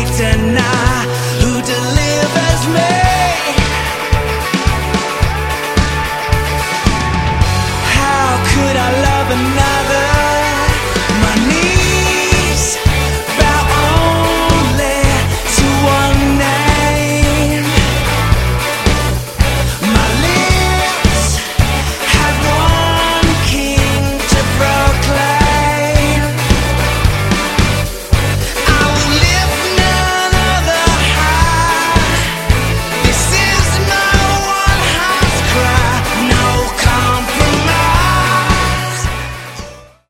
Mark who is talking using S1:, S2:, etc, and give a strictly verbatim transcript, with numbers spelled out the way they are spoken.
S1: deny who delivers me. How could I love another?